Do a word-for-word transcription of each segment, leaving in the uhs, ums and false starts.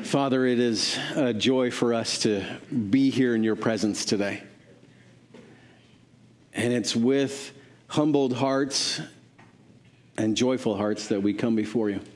Father, it is a joy for us to be here in your presence today. And it's with humbled hearts and joyful hearts that we come before you.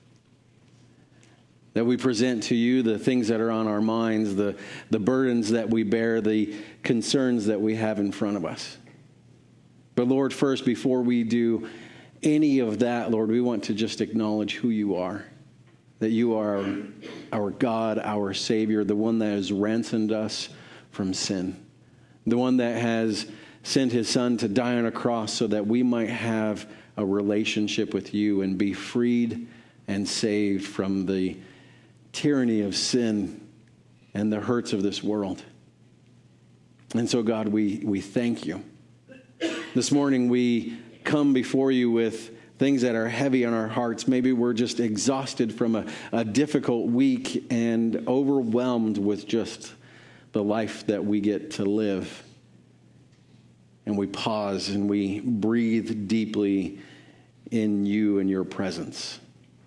That we present to you the things that are on our minds, the, the burdens that we bear, the concerns that we have in front of us. But Lord, first, before we do any of that, Lord, we want to just acknowledge who you are. That you are our, our God, our Savior, the one that has ransomed us from sin. The one that has sent his Son to die on a cross so that we might have a relationship with you and be freed and saved from the tyranny of sin and the hurts of this world. And so, God, we, we thank you. This morning we come before you with things that are heavy on our hearts. Maybe we're just exhausted from a, a difficult week and overwhelmed with just the life that we get to live. And we pause and we breathe deeply in you and your presence.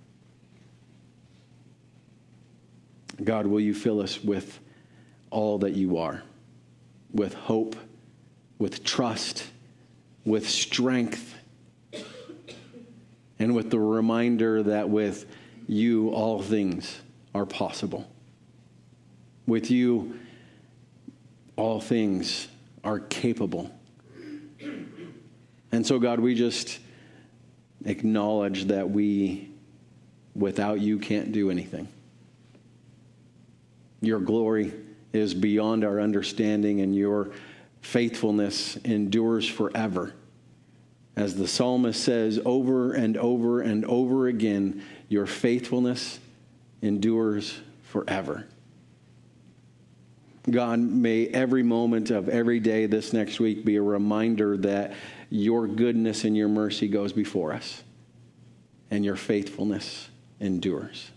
God, will you fill us with all that you are, with hope, with trust, with strength, and with the reminder that with you all things are possible. With you all things are capable. And so, God, we just acknowledge that we, without you, can't do anything. Your glory is beyond our understanding, and your faithfulness endures forever. As the psalmist says over and over and over again, your faithfulness endures forever. God, may every moment of every day this next week be a reminder that your goodness and your mercy goes before us, and your faithfulness endures.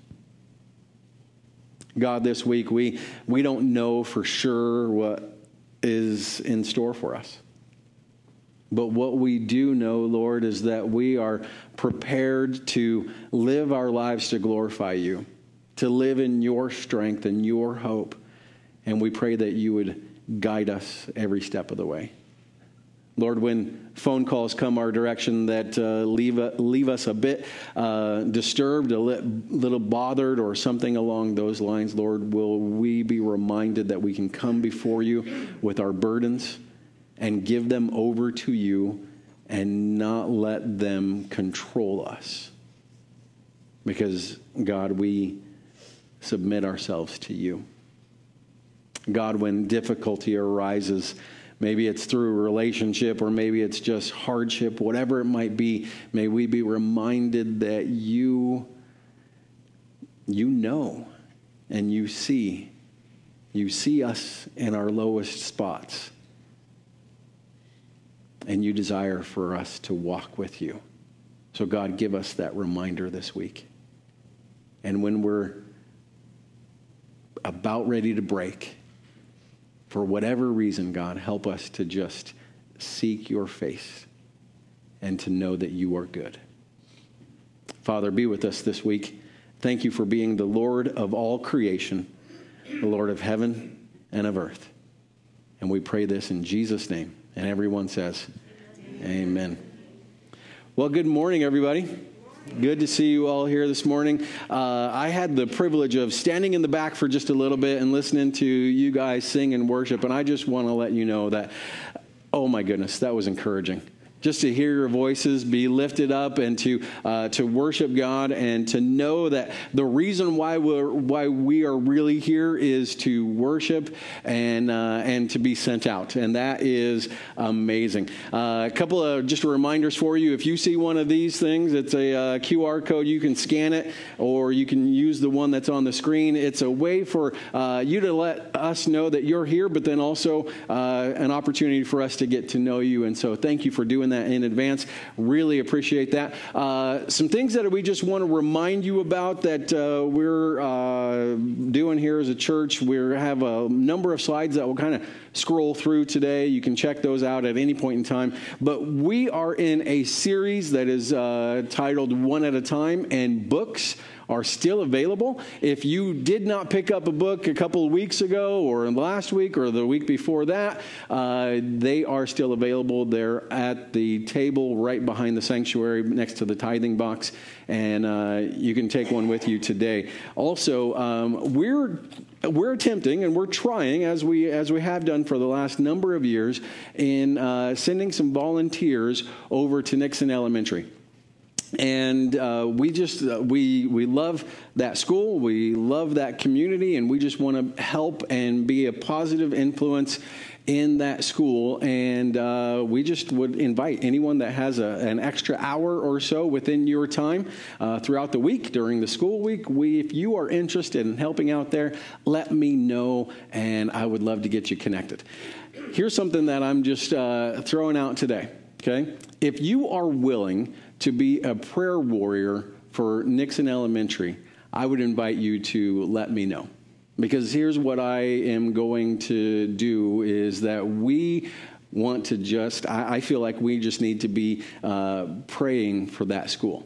God, this week we we don't know for sure what is in store for us. But what we do know, Lord, is that we are prepared to live our lives to glorify you, to live in your strength and your hope. And we pray that you would guide us every step of the way. Lord, when phone calls come our direction that uh, leave, uh, leave us a bit uh, disturbed, a li- little bothered, or something along those lines, Lord, will we be reminded that we can come before you with our burdens and give them over to you and not let them control us. Because, God, we submit ourselves to you. God, when difficulty arises, maybe it's through a relationship or maybe it's just hardship, whatever it might be, may we be reminded that you, you know and you see. You see us in our lowest spots. And you desire for us to walk with you. So God, give us that reminder this week. And when we're about ready to break, for whatever reason, God, help us to just seek your face and to know that you are good. Father, be with us this week. Thank you for being the Lord of all creation, the Lord of heaven and of earth. And we pray this in Jesus' name. And everyone says, amen. Amen. Well, good morning, everybody. Good to see you all here this morning. Uh, I had the privilege of standing in the back for just a little bit and listening to you guys sing and worship. And I just want to let you know that, oh my goodness, that was encouraging. Just to hear your voices be lifted up and to uh, to worship God and to know that the reason why we're why we are really here is to worship and uh, and to be sent out, and that is amazing. Uh, a couple of just reminders for you: if you see one of these things, it's a uh, Q R code. You can scan it, or you can use the one that's on the screen. It's a way for uh, you to let us know that you're here, but then also uh, an opportunity for us to get to know you. And so, thank you for doing that in advance. Really appreciate that. Uh, some things that we just want to remind you about that uh, we're uh, doing here as a church. We have a number of slides that we'll kind of scroll through today. You can check those out at any point in time. But we are in a series that is uh, titled One at a Time, and books are still available. If you did not pick up a book a couple of weeks ago or last week or the week before that, uh, they are still available. They're at the table right behind the sanctuary next to the tithing box, and uh, you can take one with you today. Also, um, we're We're attempting and we're trying, as we as we have done for the last number of years, in uh, sending some volunteers over to Nixon Elementary. And uh, we just uh, we we love that school, we love that community, and we just want to help and be a positive influence in that school. And uh, we just would invite anyone that has a, an extra hour or so within your time uh, throughout the week, during the school week. We, if you are interested in helping out there, let me know, and I would love to get you connected. Here's something that I'm just uh, throwing out today, okay? If you are willing to be a prayer warrior for Nixon Elementary, I would invite you to let me know. Because here's what I am going to do is that we want to just, I, I feel like we just need to be uh, praying for that school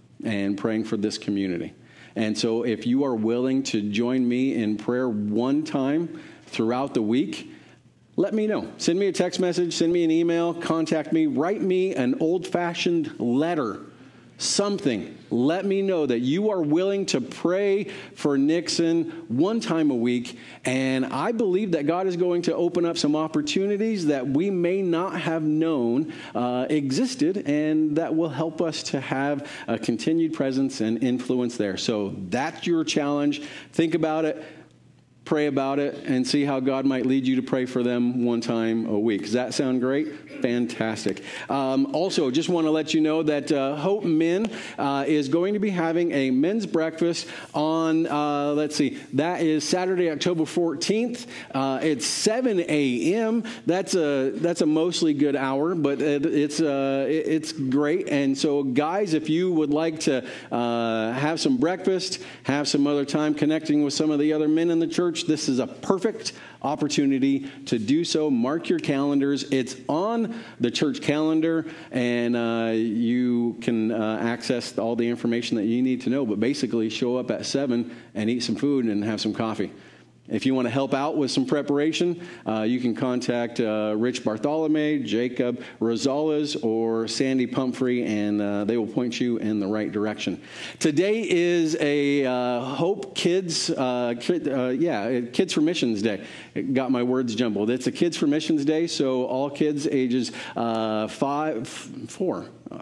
and praying for this community. And so if you are willing to join me in prayer one time throughout the week, let me know. Send me a text message, send me an email, contact me, write me an old-fashioned letter. Something. Let me know that you are willing to pray for Nixon one time a week. And I believe that God is going to open up some opportunities that we may not have known uh, existed, and that will help us to have a continued presence and influence there. So that's your challenge. Think about it. Pray about it and see how God might lead you to pray for them one time a week. Does that sound great? Fantastic. Um, also, just want to let you know that uh, Hope Men uh, is going to be having a men's breakfast on, uh, let's see, that is Saturday, October fourteenth. Uh, it's seven a.m. That's a that's a mostly good hour, but it, it's uh, it, it's great. And so, guys, if you would like to uh, have some breakfast, have some other time connecting with some of the other men in the church, this is a perfect opportunity to do so. Mark your calendars. It's on the church calendar, and uh, you can uh, access all the information that you need to know. But basically, show up at seven and eat some food and have some coffee. If you want to help out with some preparation, uh, you can contact uh, Rich Bartholomew, Jacob Rosales, or Sandy Pumphrey, and uh, they will point you in the right direction. Today is a uh, Hope Kids, uh, kid, uh, yeah, Kids for Missions Day. It got my words jumbled. It's a Kids for Missions Day, so all kids ages uh, five, four.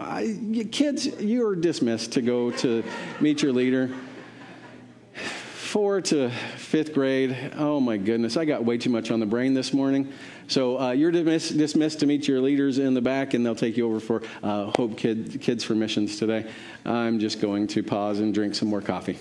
I, kids, you are dismissed to go to meet your leader. Four to fifth grade. Oh, my goodness. I got way too much on the brain this morning. So uh, you're dismissed, dismissed to meet your leaders in the back, and they'll take you over for uh, Hope Kid, Kids for Missions today. I'm just going to pause and drink some more coffee.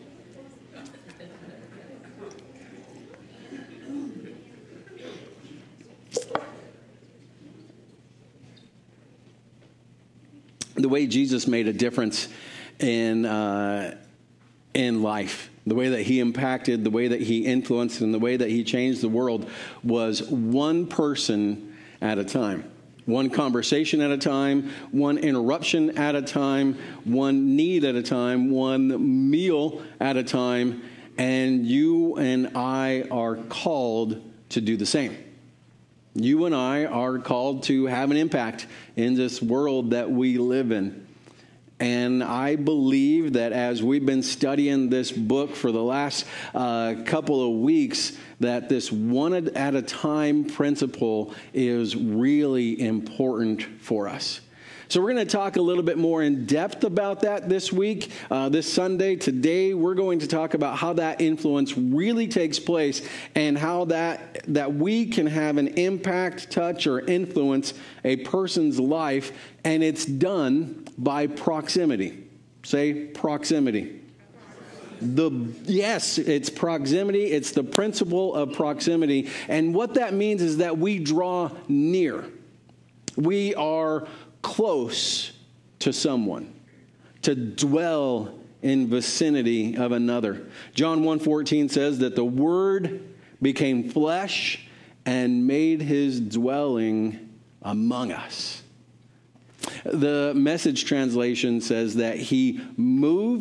The way Jesus made a difference in uh, in life, the way that he impacted, the way that he influenced, and the way that he changed the world was one person at a time. One conversation at a time, one interruption at a time, one need at a time, one meal at a time, and you and I are called to do the same. You and I are called to have an impact in this world that we live in. And I believe that as we've been studying this book for the last uh, couple of weeks, that this one at a time principle is really important for us. So we're going to talk a little bit more in depth about that this week, uh, this Sunday. Today, we're going to talk about how that influence really takes place and how that that we can have an impact, touch, or influence a person's life, and it's done by proximity. Say proximity. The yes, it's proximity. It's the principle of proximity. And what that means is that we draw near. We are close to someone, to dwell in vicinity of another. John one fourteen says that the Word became flesh and made his dwelling among us. The Message translation says that he moved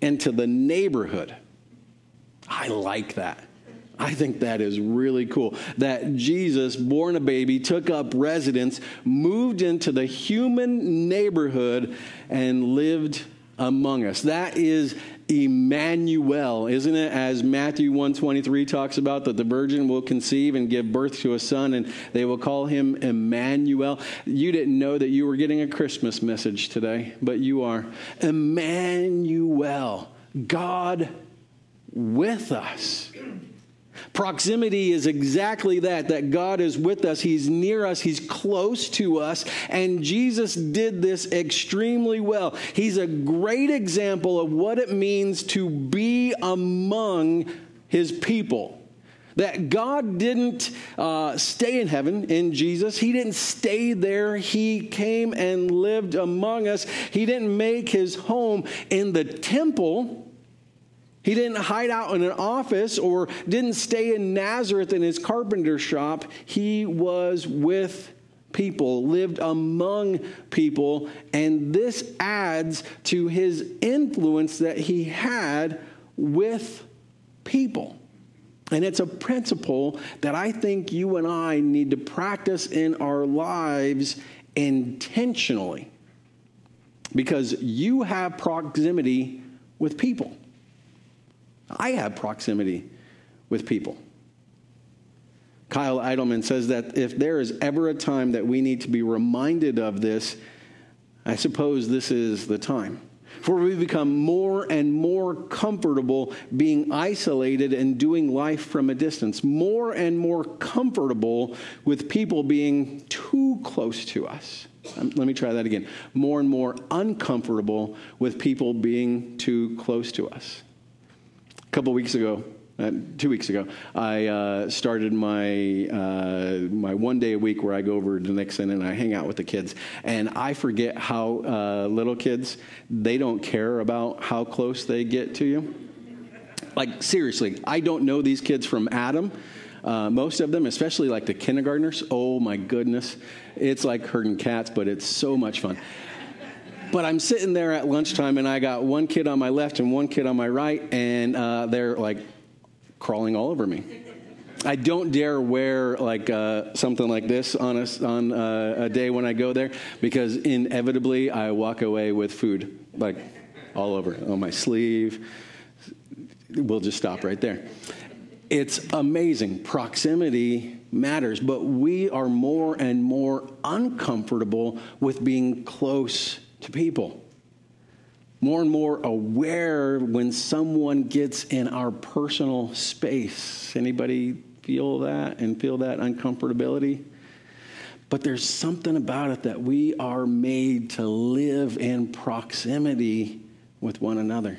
into the neighborhood. I like that. I think that is really cool. That Jesus, born a baby, took up residence, moved into the human neighborhood, and lived among us. That is Emmanuel, isn't it? As Matthew one twenty-three talks about, that the virgin will conceive and give birth to a son, and they will call him Emmanuel. You didn't know that you were getting a Christmas message today, but you are. Emmanuel, God with us. Proximity is exactly that, that God is with us. He's near us. He's close to us. And Jesus did this extremely well. He's a great example of what it means to be among his people. That God didn't uh, stay in heaven in Jesus. He didn't stay there. He came and lived among us. He didn't make his home in the temple. He didn't hide out in an office or didn't stay in Nazareth in his carpenter shop. He was with people, lived among people, and this adds to his influence that he had with people. And it's a principle that I think you and I need to practice in our lives intentionally, because you have proximity with people. I have proximity with people. Kyle Idleman says that if there is ever a time that we need to be reminded of this, I suppose this is the time. For we become more and more comfortable being isolated and doing life from a distance. More and more comfortable with people being too close to us. Um, let me try that again. More and more uncomfortable with people being too close to us. A couple weeks ago, uh, two weeks ago, I uh, started my uh, my one day a week where I go over to Nixon and I hang out with the kids. And I forget how uh, little kids, they don't care about how close they get to you. Like, seriously, I don't know these kids from Adam. Uh, most of them, especially like the kindergartners, oh my goodness. It's like herding cats, but it's so much fun. But I'm sitting there at lunchtime, and I got one kid on my left and one kid on my right, and uh, they're, like, crawling all over me. I don't dare wear, like, uh, something like this on, a, on uh, a day when I go there, because inevitably I walk away with food, like, all over, on my sleeve. We'll just stop right there. It's amazing. Proximity matters, but we are more and more uncomfortable with being close to people. More and more aware when someone gets in our personal space. Anybody feel that and feel that uncomfortability? But there's something about it that we are made to live in proximity with one another.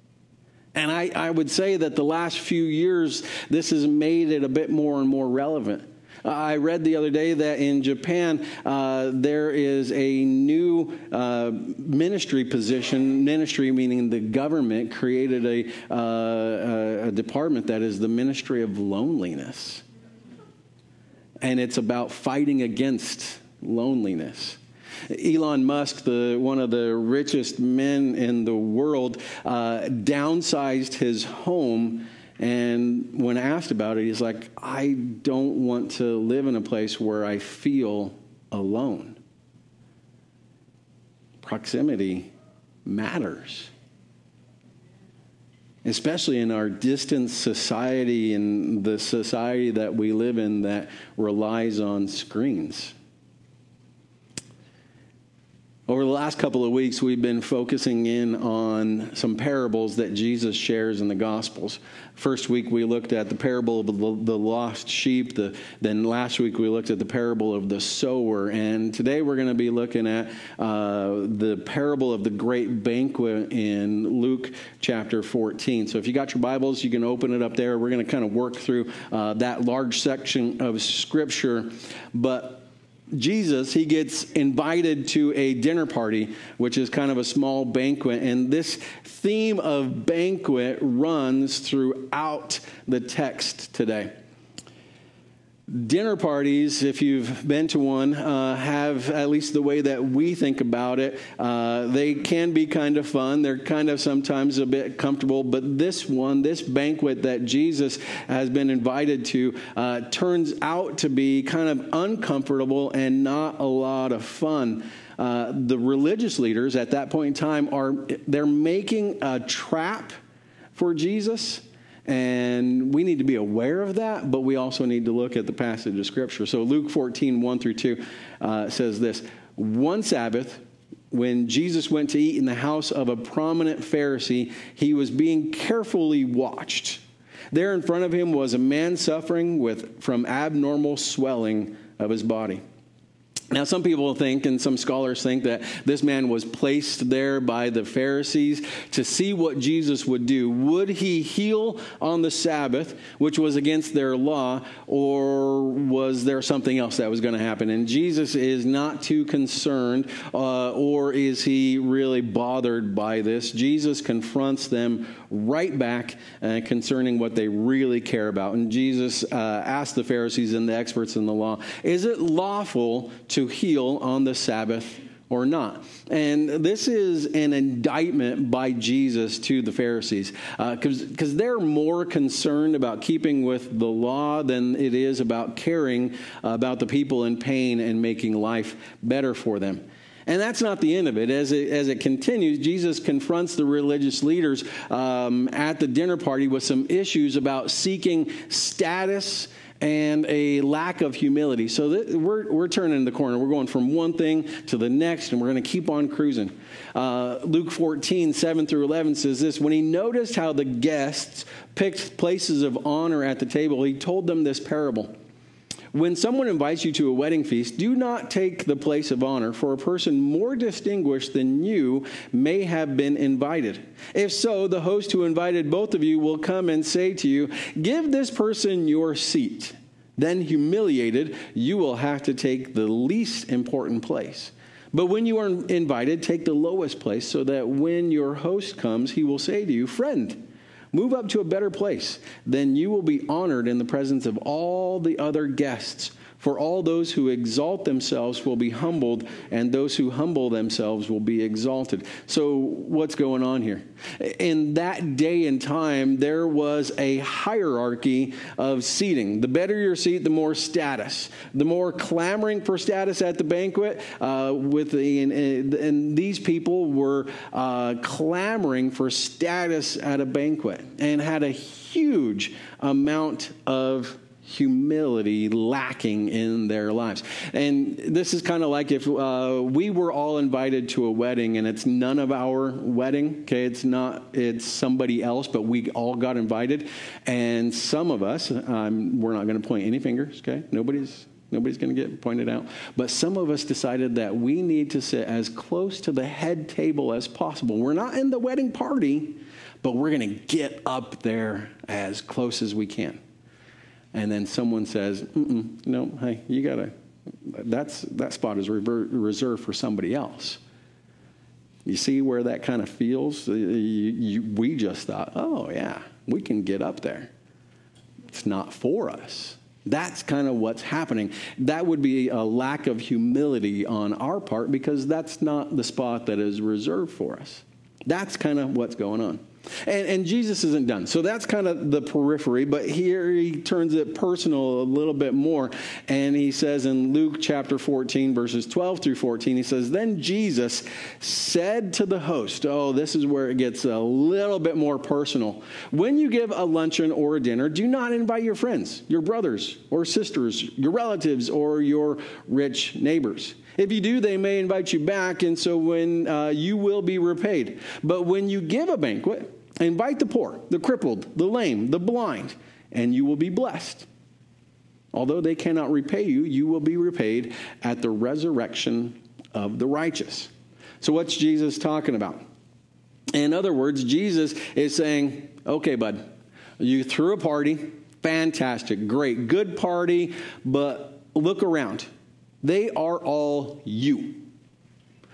And I, I would say that the last few years, this has made it a bit more and more relevant. I read the other day that in Japan, uh, there is a new uh, ministry position, ministry meaning the government created a, uh, a department that is the Ministry of Loneliness. And it's about fighting against loneliness. Elon Musk, the one of the richest men in the world, uh, downsized his home. And when asked about it, he's like, I don't want to live in a place where I feel alone. Proximity matters. Especially in our distant society and the society that we live in that relies on screens. Over the last couple of weeks, we've been focusing in on some parables that Jesus shares in the Gospels. First week, we looked at the parable of the, the lost sheep. The, then last week, we looked at the parable of the sower. And today, we're going to be looking at uh, the parable of the great banquet in Luke chapter fourteen. So if you got your Bibles, you can open it up there. We're going to kind of work through uh, that large section of Scripture. But Jesus, he gets invited to a dinner party, which is kind of a small banquet. And this theme of banquet runs throughout the text today. Dinner parties, if you've been to one, uh, have, at least the way that we think about it, uh, they can be kind of fun. They're kind of sometimes a bit comfortable. But this one, this banquet that Jesus has been invited to, uh, turns out to be kind of uncomfortable and not a lot of fun. Uh, the religious leaders at that point in time are, they're making a trap for Jesus. And we need to be aware of that, but we also need to look at the passage of Scripture. So Luke fourteen, one through two uh, says this: One Sabbath, when Jesus went to eat in the house of a prominent Pharisee, he was being carefully watched. There in front of him was a man suffering with from abnormal swelling of his body. Now, some people think, and some scholars think, that this man was placed there by the Pharisees to see what Jesus would do. Would he heal on the Sabbath, which was against their law, or was there something else that was going to happen? And Jesus is not too concerned, uh, or is he really bothered by this? Jesus confronts them right back uh, concerning what they really care about. And Jesus uh, asked the Pharisees and the experts in the law, is it lawful to heal on the Sabbath or not? And this is an indictment by Jesus to the Pharisees, because uh, because they're more concerned about keeping with the law than it is about caring about the people in pain and making life better for them. And that's not the end of it. As it, as it continues, Jesus confronts the religious leaders um, at the dinner party with some issues about seeking status and a lack of humility. So th- we're we're turning the corner. We're going from one thing to the next, and we're going to keep on cruising. Uh, Luke fourteen, seven through eleven says this: When he noticed how the guests picked places of honor at the table, he told them this parable. When someone invites you to a wedding feast, do not take the place of honor, for a person more distinguished than you may have been invited. If so, the host who invited both of you will come and say to you, give this person your seat. Then, humiliated, you will have to take the least important place. But when you are invited, take the lowest place, so that when your host comes, he will say to you, friend, move up to a better place. Then you will be honored in the presence of all the other guests. For all those who exalt themselves will be humbled, and those who humble themselves will be exalted. So what's going on here? In that day and time, there was a hierarchy of seating. The better your seat, the more status. The more clamoring for status at the banquet. Uh, with the, and, and these people were uh, clamoring for status at a banquet and had a huge amount of humility lacking in their lives. And this is kind of like if uh, we were all invited to a wedding and it's none of our wedding, okay, it's not, it's somebody else, but we all got invited. And some of us, um, we're not going to point any fingers, okay, nobody's Nobody's going to get pointed out. But some of us decided that we need to sit as close to the head table as possible. We're not in the wedding party, but we're going to get up there as close as we can. And then someone says, Mm-mm, no, hey, you got to, that's that spot is rever- reserved for somebody else. You see where that kind of feels? You, you, we just thought, oh, yeah, we can get up there. It's not for us. That's kind of what's happening. That would be a lack of humility on our part, because that's not the spot that is reserved for us. That's kind of what's going on. And, and Jesus isn't done. So that's kind of the periphery. But here he turns it personal a little bit more. And he says in Luke chapter fourteen, verses twelve through fourteen, he says, then Jesus said to the host, oh, this is where it gets a little bit more personal. When you give a luncheon or a dinner, do not invite your friends, your brothers or sisters, your relatives, or your rich neighbors. If you do, they may invite you back, and so when uh, you will be repaid. But when you give a banquet, invite the poor, the crippled, the lame, the blind, and you will be blessed. Although they cannot repay you, you will be repaid at the resurrection of the righteous. So what's Jesus talking about? In other words, Jesus is saying, okay, bud, you threw a party, fantastic, great, good party, but look around. They are all you.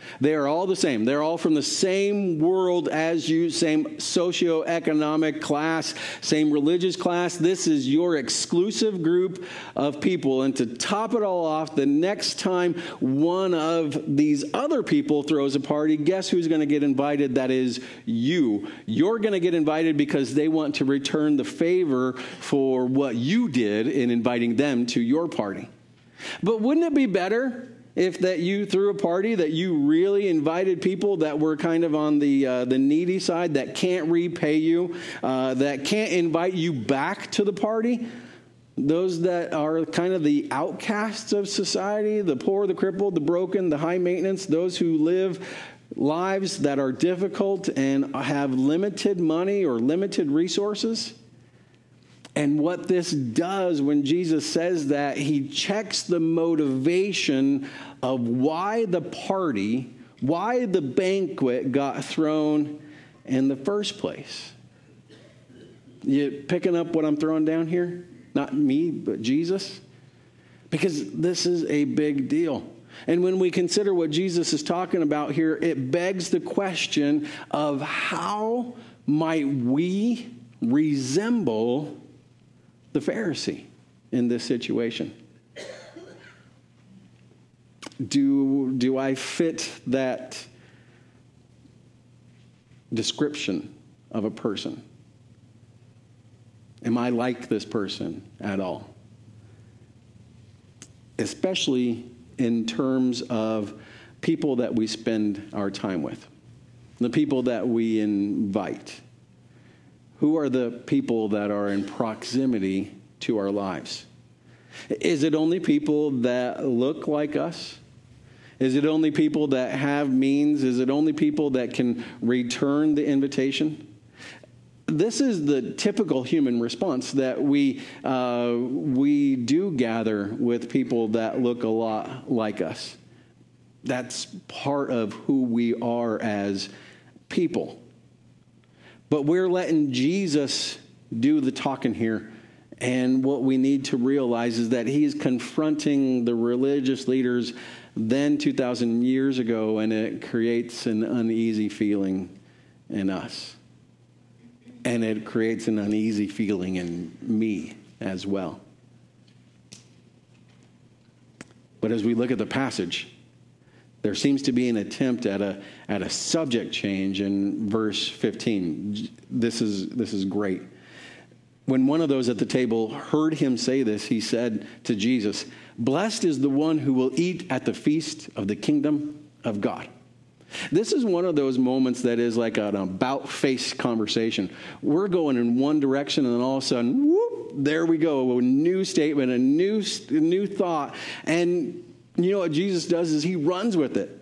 They are all the same. They're all from the same world as you, same socioeconomic class, same religious class. This is your exclusive group of people. And to top it all off, the next time one of these other people throws a party, guess who's going to get invited? That is you. You're going to get invited because they want to return the favor for what you did in inviting them to your party. But wouldn't it be better if that you threw a party that you really invited people that were kind of on the uh, the needy side, that can't repay you, uh, that can't invite you back to the party? Those that are kind of the outcasts of society, the poor, the crippled, the broken, the high maintenance, those who live lives that are difficult and have limited money or limited resources. And what this does when Jesus says that, he checks the motivation of why the party, why the banquet got thrown in the first place. You picking up what I'm throwing down here? Not me, but Jesus? Because this is a big deal. And when we consider what Jesus is talking about here, it begs the question of how might we resemble the Pharisee in this situation? Do, do I fit that description of a person? Am I like this person at all? Especially in terms of people that we spend our time with, the people that we invite. Who are the people that are in proximity to our lives? Is it only people that look like us? Is it only people that have means? Is it only people that can return the invitation? This is the typical human response, that we uh, we do gather with people that look a lot like us. That's part of who we are as people. But we're letting Jesus do the talking here. And what we need to realize is that he's confronting the religious leaders then two thousand years ago, and it creates an uneasy feeling in us. And it creates an uneasy feeling in me as well. But as we look at the passage, there seems to be an attempt at a at a subject change in verse fifteen. This is this is great. When one of those at the table heard him say this, he said to Jesus, "Blessed is the one who will eat at the feast of the kingdom of God." This is one of those moments that is like an about-face conversation. We're going in one direction, and then all of a sudden, whoop, there we go, a new statement, a new, a new thought. And you know what Jesus does is he runs with it.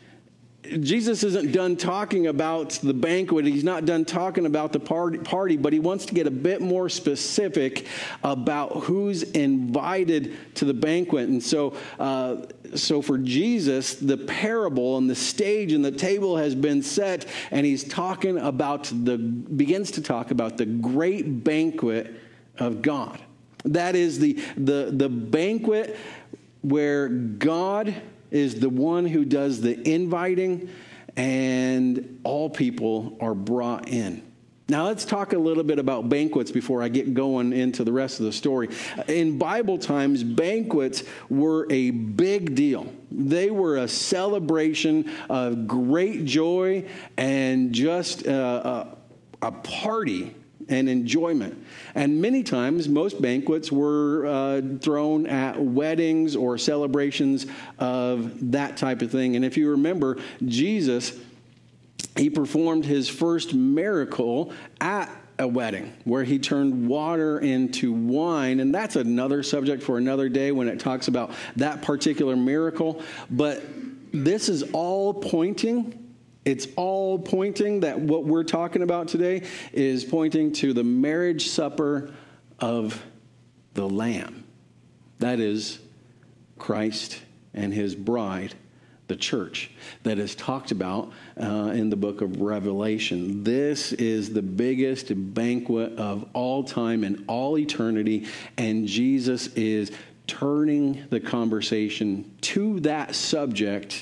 Jesus isn't done talking about the banquet. He's not done talking about the party, party, but he wants to get a bit more specific about who's invited to the banquet. And so, uh, so for Jesus, the parable and the stage and the table has been set, and he's talking about the, begins to talk about the great banquet of God. That is the, the, the banquet where God is the one who does the inviting, and all people are brought in. Now let's talk a little bit about banquets before I get going into the rest of the story. In Bible times, banquets were a big deal. They were a celebration of great joy and just a, a, a party and enjoyment. And many times, most banquets were uh, thrown at weddings or celebrations of that type of thing. And if you remember, Jesus, he performed his first miracle at a wedding where he turned water into wine. And that's another subject for another day when it talks about that particular miracle. But this is all pointing It's all pointing that what we're talking about today is pointing to the marriage supper of the Lamb. That is Christ and his bride, the church, that is talked about uh, in the book of Revelation. This is the biggest banquet of all time and all eternity, and Jesus is turning the conversation to that subject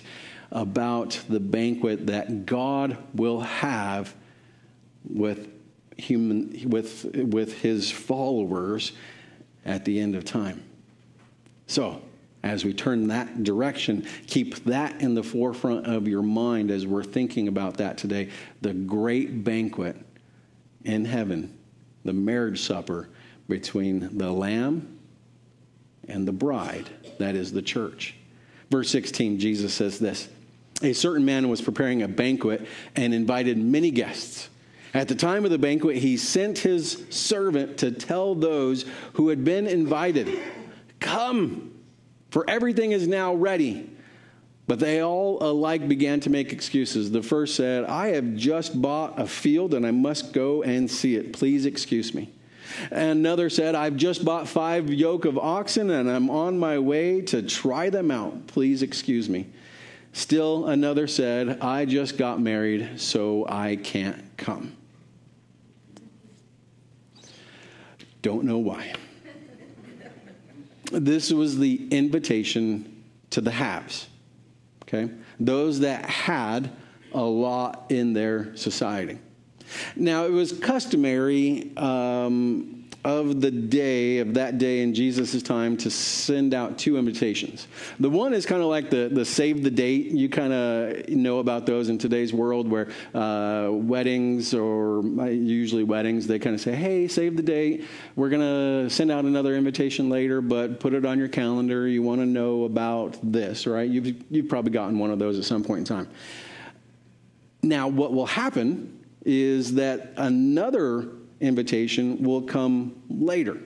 about the banquet that God will have with human with with his followers at the end of time. So, as we turn that direction, keep that in the forefront of your mind as we're thinking about that today. The great banquet in heaven, the marriage supper between the Lamb and the bride, that is the church. Verse sixteen, Jesus says this: a certain man was preparing a banquet and invited many guests. At the time of the banquet, he sent his servant to tell those who had been invited, "Come, for everything is now ready." But they all alike began to make excuses. The first said, "I have just bought a field and I must go and see it. Please excuse me." And another said, "I've just bought five yoke of oxen and I'm on my way to try them out. Please excuse me." Still another said, "I just got married, so I can't come." Don't know why. This was the invitation to the haves, okay? Those that had a lot in their society. Now, it was customary um, of the day, of that day in Jesus' time, to send out two invitations. The one is kind of like the, the save the date. You kind of know about those in today's world where uh, weddings, or usually weddings, they kind of say, "Hey, save the date. We're going to send out another invitation later, but put it on your calendar. You want to know about this," right? You've, you've probably gotten one of those at some point in time. Now, what will happen is that another invitation will come later.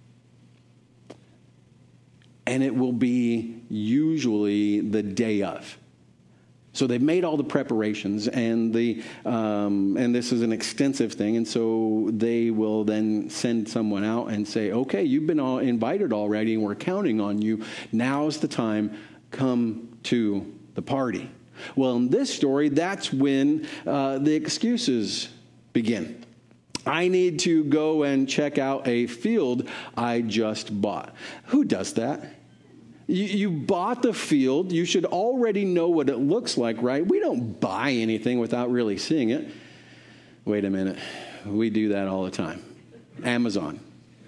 And it will be usually the day of. So they've made all the preparations, and the um, and this is an extensive thing, and so they will then send someone out and say, "Okay, you've been all invited already, and we're counting on you. Now's the time. Come to the party." Well, in this story, that's when uh, the excuses begin. I need to go and check out a field I just bought. Who does that? You, you bought the field. You should already know what it looks like, right? We don't buy anything without really seeing it. Wait a minute. We do that all the time. Amazon.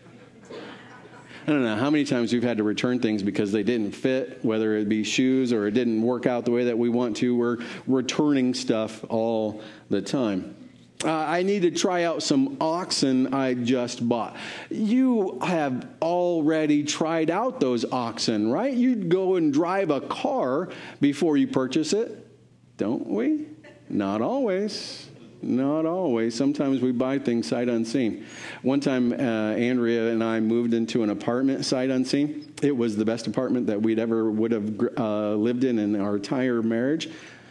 I don't know how many times we've had to return things because they didn't fit, whether it be shoes or it didn't work out the way that we want to. We're returning stuff all the time. Uh, I need to try out some oxen I just bought. You have already tried out those oxen, right? You'd go and drive a car before you purchase it, don't we? Not always. Not always. Sometimes we buy things sight unseen. One time, uh, Andrea and I moved into an apartment sight unseen. It was the best apartment that we'd ever would have uh, lived in in our entire marriage.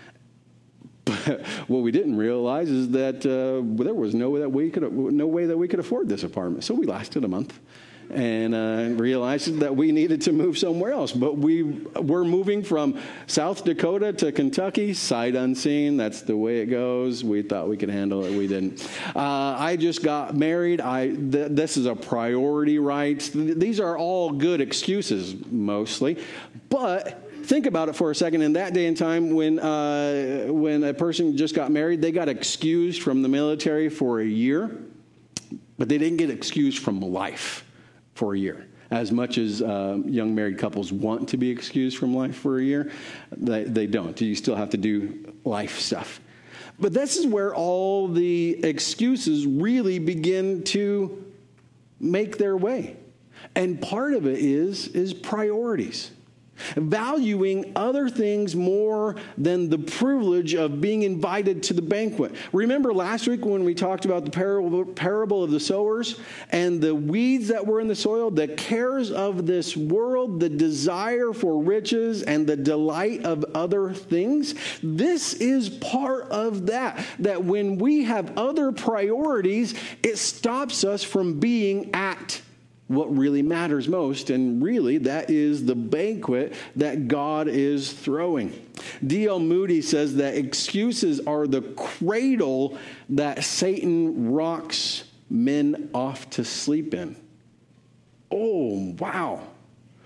But what we didn't realize is that uh, there was no way that we could no way that we could afford this apartment. So we lasted a month, and uh, realized that we needed to move somewhere else. But we were moving from South Dakota to Kentucky, sight unseen. That's the way it goes. We thought we could handle it. We didn't. Uh, I just got married. I th- this is a priority, right? These are all good excuses, mostly, but think about it for a second. In that day and time, when uh, when a person just got married, they got excused from the military for a year, but they didn't get excused from life for a year. As much as uh, young married couples want to be excused from life for a year, they, they don't. You still have to do life stuff. But this is where all the excuses really begin to make their way. And part of it is is priorities. Valuing other things more than the privilege of being invited to the banquet. Remember last week when we talked about the parable, parable of the sowers and the weeds that were in the soil, the cares of this world, the desire for riches, and the delight of other things? This is part of that. That when we have other priorities, it stops us from being at what really matters most, and really that is the banquet that God is throwing. D L Moody says that excuses are the cradle that Satan rocks men off to sleep in. Oh, wow.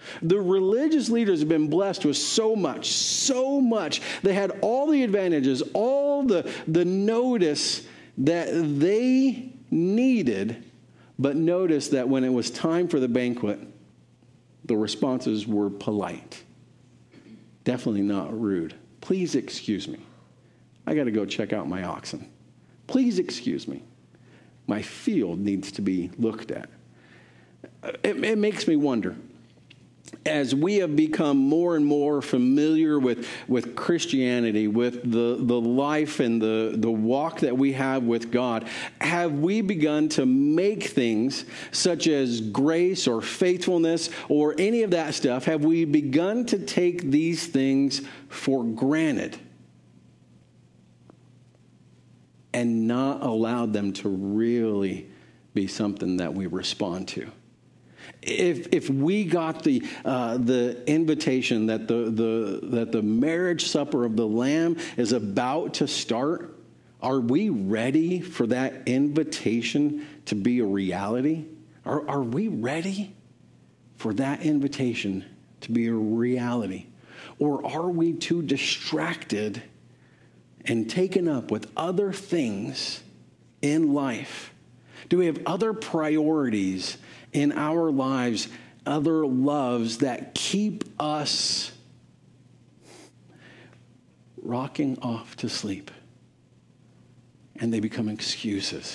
The religious leaders have been blessed with so much, so much. They had all the advantages, all the, the notice that they needed. But notice that when it was time for the banquet, the responses were polite. Definitely not rude. Please excuse me. I got to go check out my oxen. Please excuse me. My field needs to be looked at. It, it makes me wonder, as we have become more and more familiar with, with Christianity, with the, the life and the, the walk that we have with God, have we begun to make things such as grace or faithfulness or any of that stuff, have we begun to take these things for granted and not allowed them to really be something that we respond to? If if we got the uh, the invitation that the, the that the marriage supper of the Lamb is about to start, are we ready for that invitation to be a reality? Are are we ready for that invitation to be a reality? Or are we too distracted and taken up with other things in life? Do we have other priorities in our lives, other loves that keep us rocking off to sleep? And they become excuses.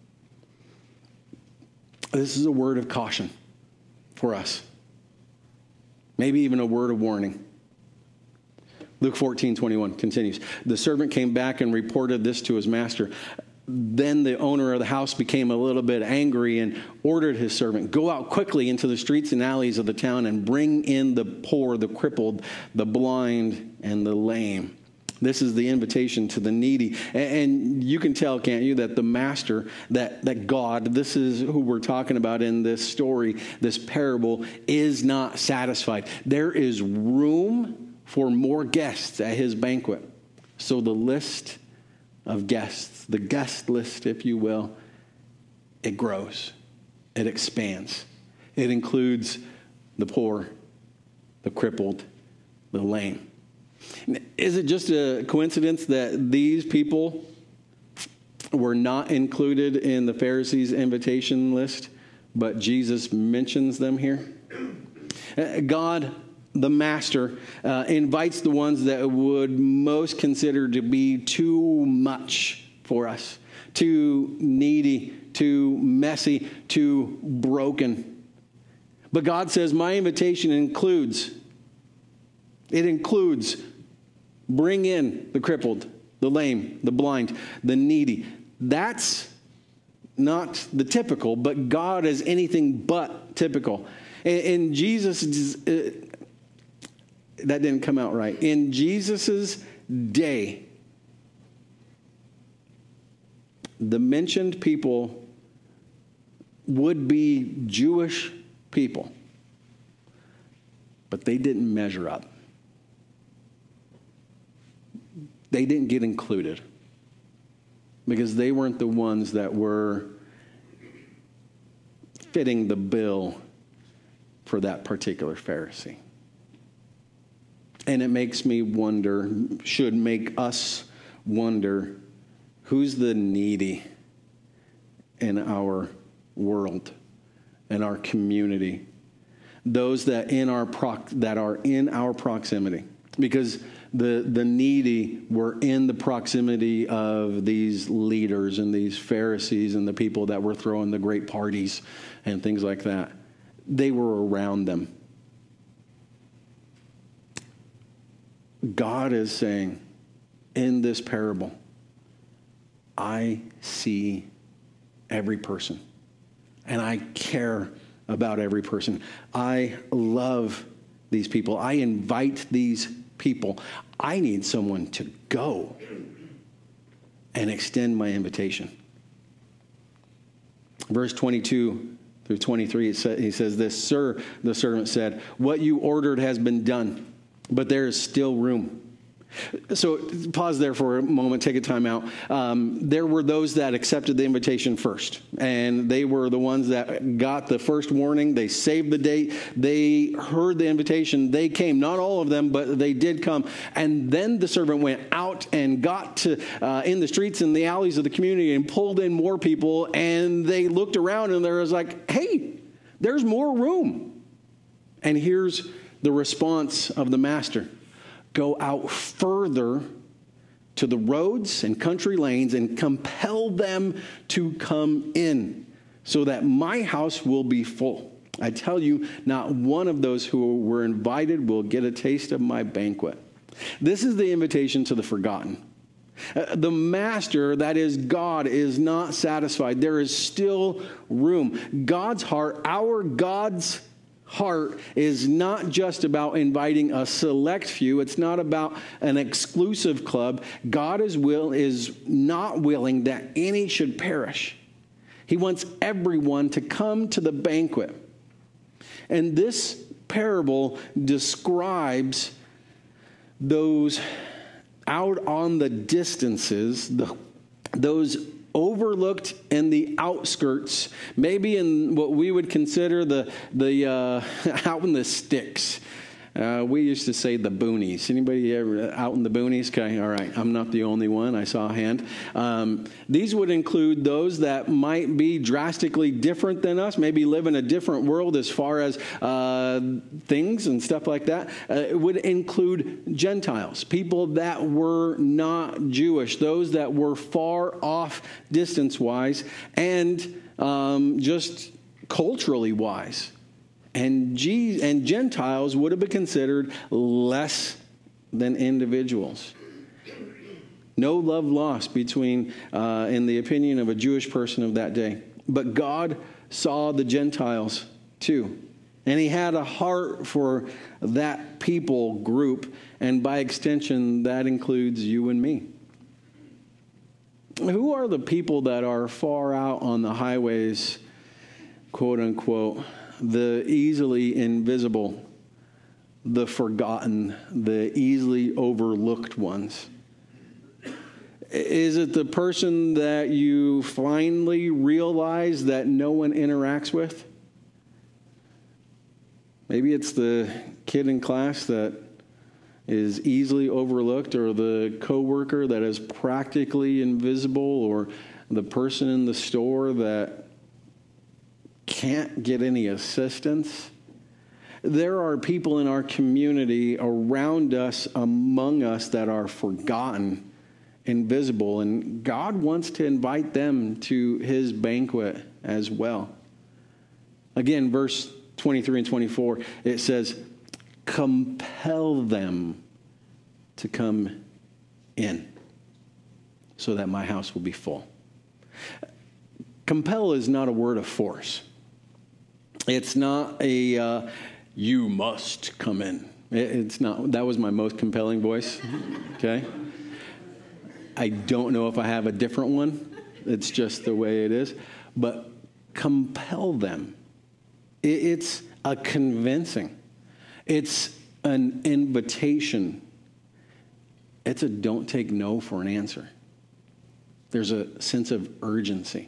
This is a word of caution for us. Maybe even a word of warning. Luke fourteen twenty-one continues. The servant came back and reported this to his master. Then the owner of the house became a little bit angry and ordered his servant, go out quickly into the streets and alleys of the town and bring in the poor, the crippled, the blind, and the lame. This is the invitation to the needy. And you can tell, can't you, that the master, that, that God, this is who we're talking about in this story, this parable, is not satisfied. There is room for more guests at his banquet. So the list of guests, the guest list, if you will, it grows. It expands. It includes the poor, the crippled, the lame. Is it just a coincidence that these people were not included in the Pharisees' invitation list, but Jesus mentions them here? God, the master, uh, invites the ones that would most consider to be too much for us, too needy, too messy, too broken. But God says, my invitation includes, it includes bring in the crippled, the lame, the blind, the needy. That's not the typical, but God is anything but typical. And, and Jesus, uh, that didn't come out right. In Jesus's day, the mentioned people would be Jewish people, but they didn't measure up. They didn't get included because they weren't the ones that were fitting the bill for that particular Pharisee. And it makes me wonder, should make us wonder, who's the needy in our world, in our community? Those that in our proc- that are in our proximity. Because the, the needy were in the proximity of these leaders and these Pharisees and the people that were throwing the great parties and things like that. They were around them. God is saying in this parable, I see every person and I care about every person. I love these people. I invite these people. I need someone to go and extend my invitation. Verse twenty-two through twenty-three, it sa- he says this, Sir, the servant said, what you ordered has been done, but there is still room. So pause there for a moment, take a time out. Um, there were those that accepted the invitation first, and they were the ones that got the first warning. They saved the date. They heard the invitation. They came, not all of them, but they did come. And then the servant went out and got to uh, in the streets and the alleys of the community and pulled in more people, and they looked around and there was like, hey, there's more room. And here's the response of the master. Go out further to the roads and country lanes and compel them to come in so that my house will be full. I tell you, not one of those who were invited will get a taste of my banquet. This is the invitation to the forgotten. Uh, the master, that is God, is not satisfied. There is still room. God's heart, our God's heart is not just about inviting a select few. It's not about an exclusive club. God is will is not willing that any should perish. He wants everyone to come to the banquet. And this parable describes those out on the distances, the, those overlooked in the outskirts, maybe in what we would consider the the uh, out in the sticks. Uh, we used to say the boonies. Anybody ever out in the boonies? Okay, all right. I'm not the only one. I saw a hand. Um, these would include those that might be drastically different than us, maybe live in a different world as far as uh, things and stuff like that. Uh, it would include Gentiles, people that were not Jewish, those that were far off distance-wise and um, just culturally wise. And G- and Gentiles would have been considered less than individuals. No love lost between, uh, in the opinion of a Jewish person of that day. But God saw the Gentiles too. And he had a heart for that people group. And by extension, that includes you and me. Who are the people that are far out on the highways, quote unquote, the easily invisible, the forgotten, the easily overlooked ones? Is it the person that you finally realize that no one interacts with? Maybe it's the kid in class that is easily overlooked, or the coworker that is practically invisible, or the person in the store that can't get any assistance. There are people in our community around us, among us, that are forgotten, invisible, and God wants to invite them to his banquet as well. Again, verse twenty-three and twenty-four, it says, compel them to come in so that my house will be full. Compel is not a word of force. It's not a, uh, you must come in. It's not. That was my most compelling voice. Okay. I don't know if I have a different one. It's just the way it is. But compel them. It's a convincing. It's an invitation. It's a don't take no for an answer. There's a sense of urgency.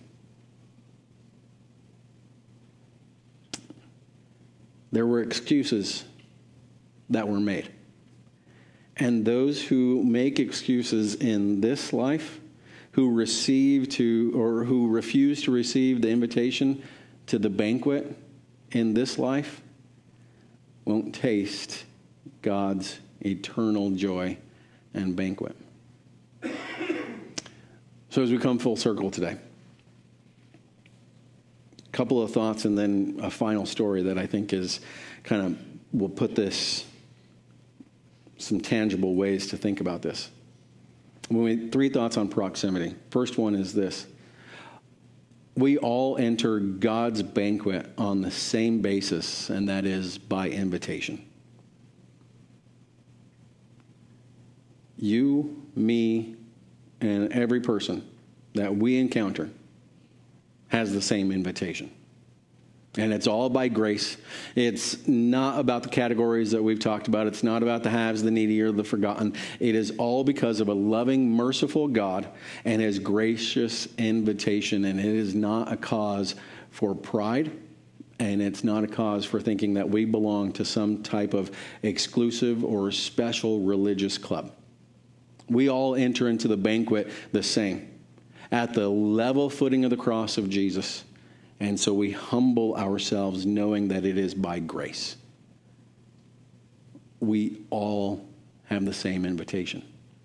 There were excuses that were made. And those who make excuses in this life, who receive to, or who refuse to receive the invitation to the banquet in this life, won't taste God's eternal joy and banquet. So as we come full circle today, a couple of thoughts and then a final story that I think is kind of, will put this, some tangible ways to think about this. When we, three thoughts on proximity. First one is this. We all enter God's banquet on the same basis, and that is by invitation. You, me, and every person that we encounter has the same invitation. And it's all by grace. It's not about the categories that we've talked about. It's not about the haves, the needy, or the forgotten. It is all because of a loving, merciful God and his gracious invitation. And it is not a cause for pride. And it's not a cause for thinking that we belong to some type of exclusive or special religious club. We all enter into the banquet the same, at the level footing of the cross of Jesus. And so we humble ourselves knowing that it is by grace. We all have the same invitation.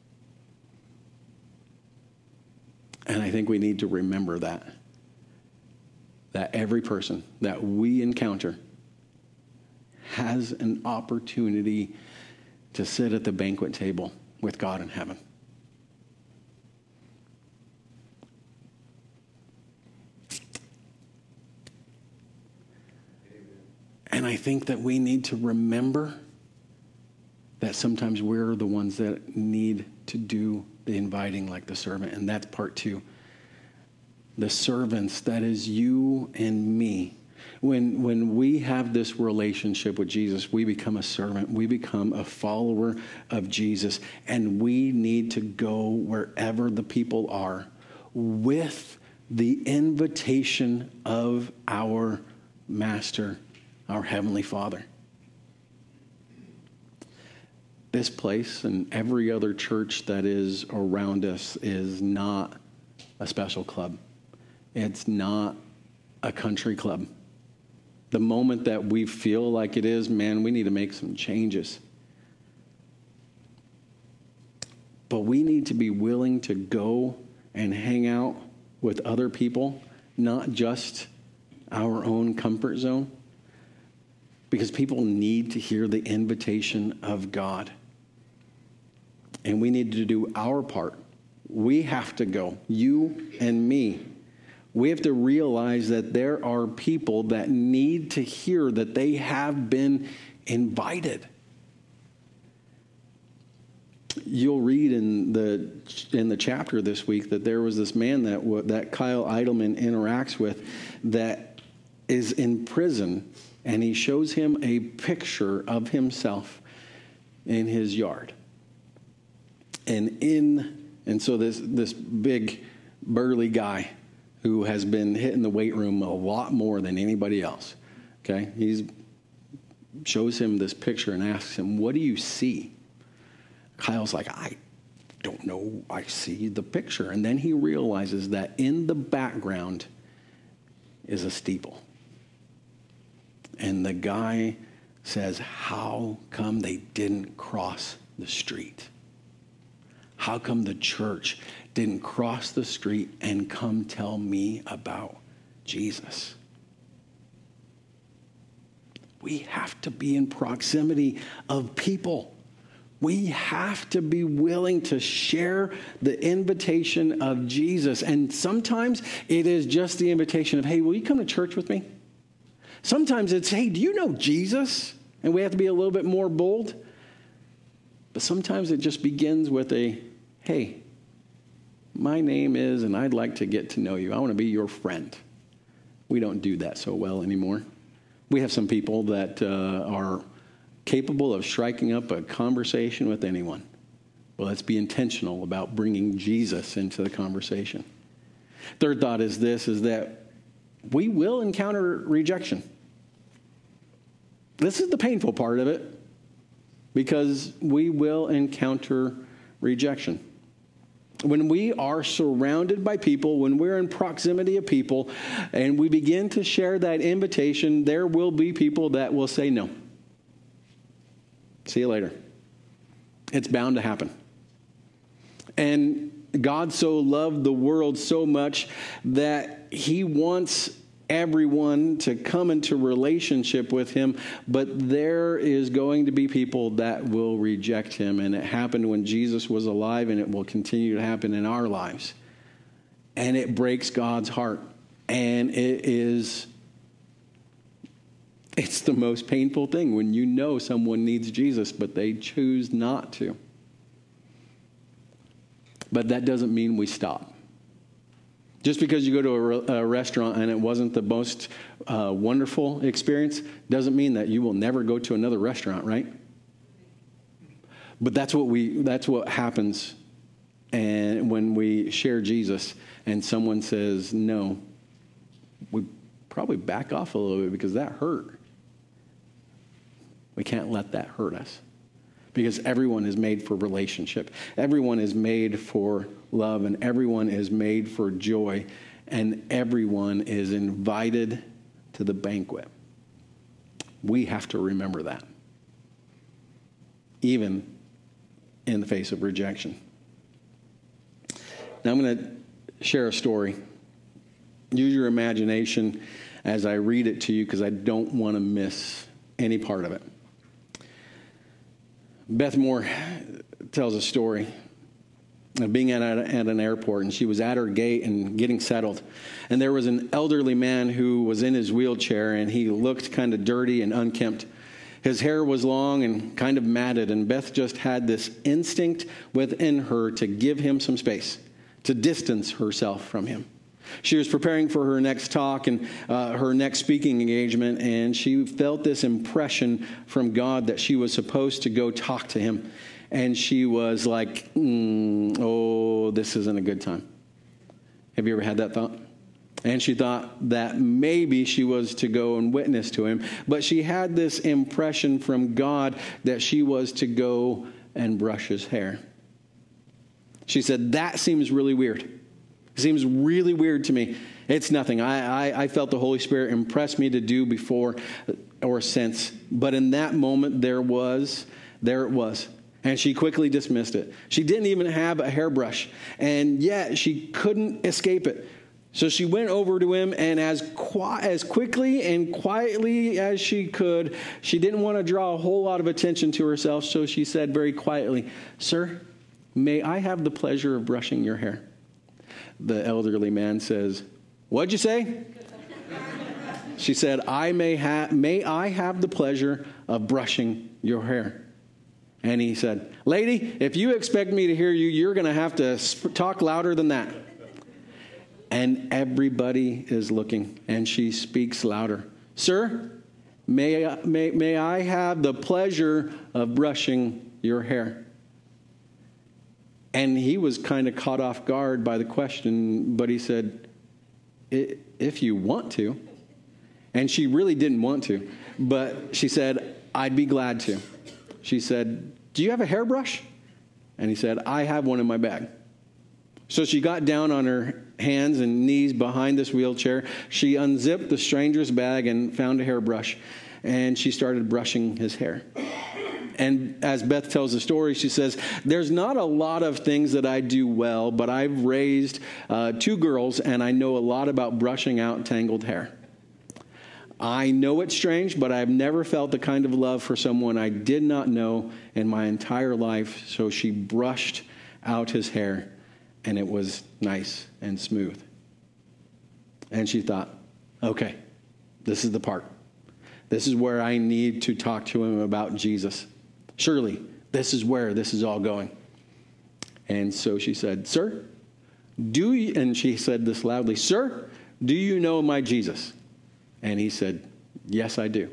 And I think we need to remember that. That every person that we encounter has an opportunity to sit at the banquet table with God in heaven. And I think that we need to remember that sometimes we're the ones that need to do the inviting like the servant. And that's part two. The servants, that is you and me. When, when we have this relationship with Jesus, we become a servant. We become a follower of Jesus. And we need to go wherever the people are with the invitation of our Master, our Heavenly Father. This place and every other church that is around us is not a special club. It's not a country club. The moment that we feel like it is, man, we need to make some changes. But we need to be willing to go and hang out with other people, not just our own comfort zone. Because people need to hear the invitation of God. And we need to do our part. We have to go, you and me. We have to realize that there are people that need to hear that they have been invited. You'll read in the in the chapter this week that there was this man that that Kyle Idleman interacts with that is in prison. And he shows him a picture of himself in his yard. And in and so this this big burly guy who has been hitting the weight room a lot more than anybody else. Okay? He shows him this picture and asks him, "What do you see?" Kyle's like, "I don't know. I see the picture." And then he realizes that in the background is a steeple. And the guy says, "How come they didn't cross the street? How come the church didn't cross the street and come tell me about Jesus?" We have to be in proximity of people. We have to be willing to share the invitation of Jesus. And sometimes it is just the invitation of, "Hey, will you come to church with me?" Sometimes it's, "Hey, do you know Jesus?" And we have to be a little bit more bold. But sometimes it just begins with a, "Hey, my name is, and I'd like to get to know you. I want to be your friend." We don't do that so well anymore. We have some people that uh, are capable of striking up a conversation with anyone. Well, let's be intentional about bringing Jesus into the conversation. Third thought is this, is that we will encounter rejection. This is the painful part of it, because we will encounter rejection. When we are surrounded by people, when we're in proximity of people, and we begin to share that invitation, there will be people that will say no. See you later. It's bound to happen. And God so loved the world so much that he wants everyone to come into relationship with him, but there is going to be people that will reject him. And it happened when Jesus was alive, and it will continue to happen in our lives. And it breaks God's heart. And it is, it's the most painful thing when you know someone needs Jesus, but they choose not to. But that doesn't mean we stop. Just because you go to a, re- a restaurant and it wasn't the most uh, wonderful experience doesn't mean that you will never go to another restaurant, right? But that's what we that's what happens, and when we share Jesus and someone says no, we probably back off a little bit because that hurt. We can't let that hurt us, because everyone is made for relationship. Everyone is made for love, and everyone is made for joy, and everyone is invited to the banquet. We have to remember that, even in the face of rejection. Now I'm going to share a story. Use your imagination as I read it to you, because I don't want to miss any part of it. Beth Moore tells a story of being at, a, at an airport, and she was at her gate and getting settled. And there was an elderly man who was in his wheelchair, and he looked kind of dirty and unkempt. His hair was long and kind of matted, and Beth just had this instinct within her to give him some space, to distance herself from him. She was preparing for her next talk and uh, her next speaking engagement, and she felt this impression from God that she was supposed to go talk to him. And she was like, mm, oh, this isn't a good time. Have you ever had that thought? And she thought that maybe she was to go and witness to him. But she had this impression from God that she was to go and brush his hair. She said, that seems really weird. It seems really weird to me. It's nothing. I, I, I felt the Holy Spirit impress me to do before or since. But in that moment, there was, there it was. And she quickly dismissed it. She didn't even have a hairbrush. And yet she couldn't escape it. So she went over to him, and as qui- as quickly and quietly as she could, she didn't want to draw a whole lot of attention to herself, so she said very quietly, "Sir, may I have the pleasure of brushing your hair?" The elderly man says, "What'd you say?" She said, I may, ha- may I have the pleasure of brushing your hair? And he said, "Lady, if you expect me to hear you, you're going to have to sp- talk louder than that." And everybody is looking, and she speaks louder. "Sir, may I, may, may I have the pleasure of brushing your hair?" And he was kind of caught off guard by the question, but he said, "If you want to." And she really didn't want to, but she said, "I'd be glad to." She said, "Do you have a hairbrush?" And he said, "I have one in my bag." So she got down on her hands and knees behind this wheelchair. She unzipped the stranger's bag and found a hairbrush, and she started brushing his hair. And as Beth tells the story, she says, "There's not a lot of things that I do well, but I've raised uh, two girls, and I know a lot about brushing out tangled hair. I know it's strange, but I've never felt the kind of love for someone I did not know in my entire life." So she brushed out his hair, and it was nice and smooth. And she thought, okay, this is the part. This is where I need to talk to him about Jesus. Surely, this is where this is all going. And so she said, "Sir, do you," and she said this loudly, "Sir, do you know my Jesus?" And he said, "Yes, I do."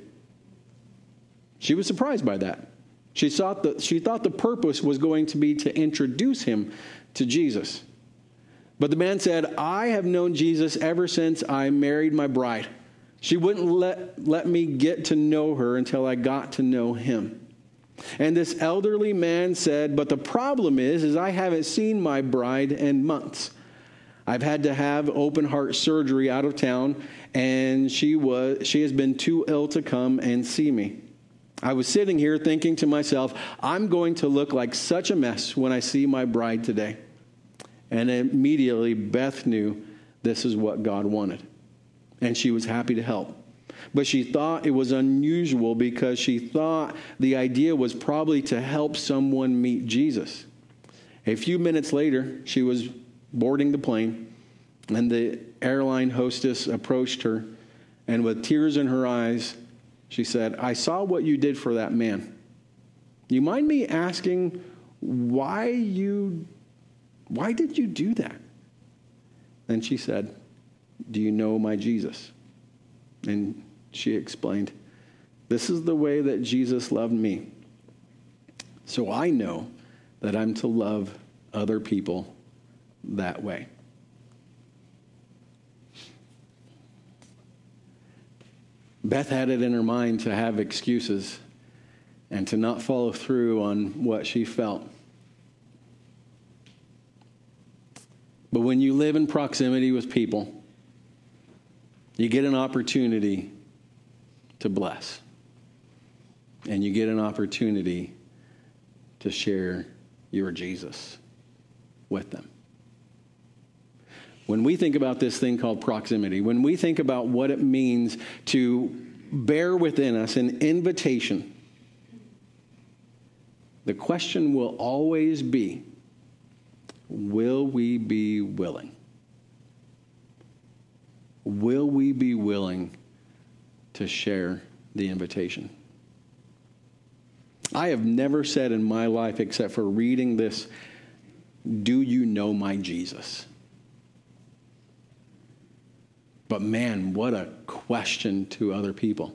She was surprised by that. She thought that she thought the purpose was going to be to introduce him to Jesus. But the man said, "I have known Jesus ever since I married my bride. She wouldn't let, let me get to know her until I got to know him." And this elderly man said, "But the problem is, is I haven't seen my bride in months. I've had to have open heart surgery out of town, and she was she has been too ill to come and see me. I was sitting here thinking to myself, I'm going to look like such a mess when I see my bride today." And immediately Beth knew this is what God wanted, and she was happy to help. But she thought it was unusual because she thought the idea was probably to help someone meet Jesus. A few minutes later, she was boarding the plane, and the airline hostess approached her, and with tears in her eyes, she said, "I saw what you did for that man. You mind me asking why you, why did you do that?" Then she said, "Do you know my Jesus?" And she explained, "This is the way that Jesus loved me. So I know that I'm to love other people that way." Beth had it in her mind to have excuses and to not follow through on what she felt. But when you live in proximity with people, you get an opportunity to bless. And you get an opportunity to share your Jesus with them. When we think about this thing called proximity, when we think about what it means to bear within us an invitation, the question will always be, will we be willing? Will we be willing to share the invitation? I have never said in my life, except for reading this, "Do you know my Jesus?" But man, what a question to other people.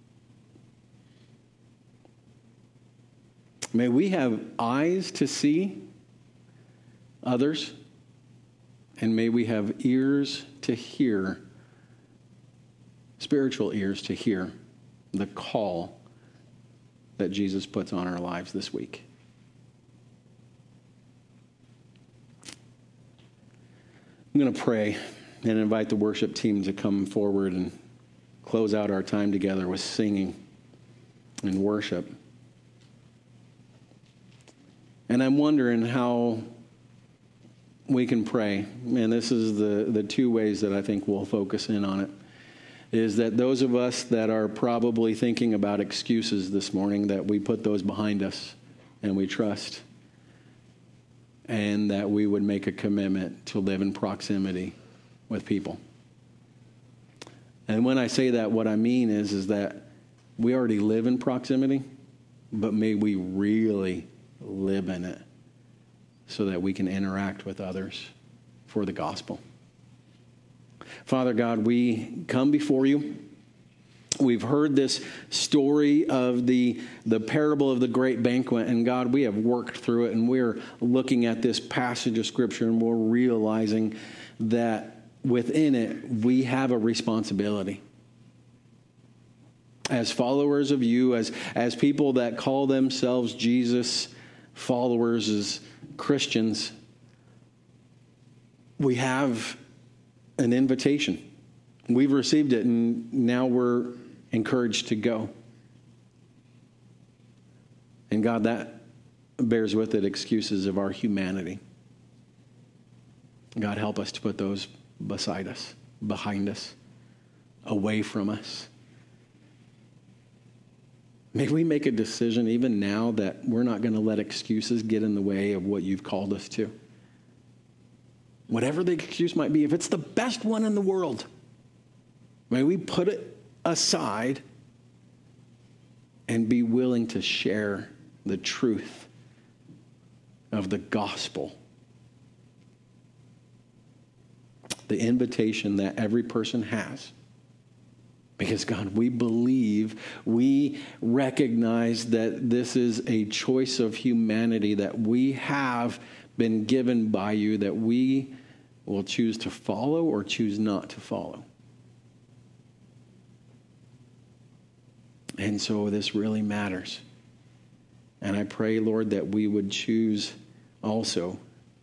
May we have eyes to see others, and may we have ears to hear, spiritual ears to hear the call that Jesus puts on our lives this week. I'm going to pray and invite the worship team to come forward and close out our time together with singing and worship. And I'm wondering how we can pray, and this is the, the two ways that I think we'll focus in on it, is that those of us that are probably thinking about excuses this morning, that we put those behind us and we trust, and that we would make a commitment to live in proximity with people. And when I say that, what I mean is, is that we already live in proximity, but may we really live in it so that we can interact with others for the gospel. Father God, we come before you. We've heard this story of the, the parable of the great banquet, and God, we have worked through it, and we're looking at this passage of Scripture, and we're realizing that within it, we have a responsibility. As followers of you, as, as people that call themselves Jesus followers, as Christians, we have an invitation. We've received it, and now we're encouraged to go. And God, that bears with it excuses of our humanity. God, help us to put those beside us, behind us, away from us. May we make a decision even now that we're not going to let excuses get in the way of what you've called us to. Whatever the excuse might be, if it's the best one in the world, may we put it aside and be willing to share the truth of the gospel. The invitation that every person has. Because, God, we believe, we recognize that this is a choice of humanity that we have been given by you, that we will choose to follow or choose not to follow. And so this really matters. And I pray, Lord, that we would choose also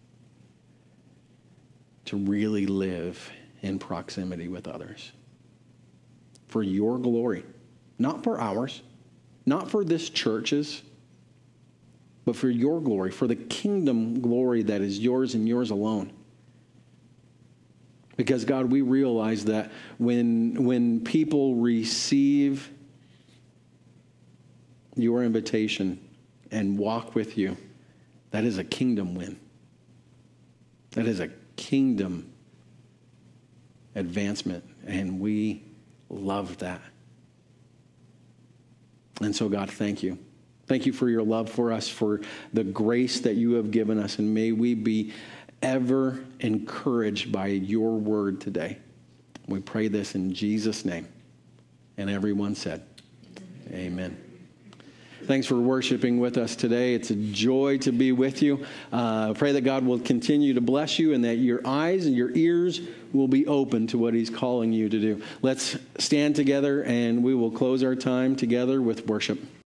to really live in proximity with others. For your glory. Not for ours. Not for this church's. But for your glory. For the kingdom glory that is yours and yours alone. Because, God, we realize that when, when people receive your invitation and walk with you, that is a kingdom win. That is a kingdom advancement, and we love that. And so, God, thank you. Thank you for your love for us, for the grace that you have given us, and may we be ever encouraged by your word today. We pray this in Jesus' name. And everyone said, amen. Thanks for worshiping with us today. It's a joy to be with you. Uh, pray that God will continue to bless you and that your eyes and your ears will be open to what he's calling you to do. Let's stand together and we will close our time together with worship.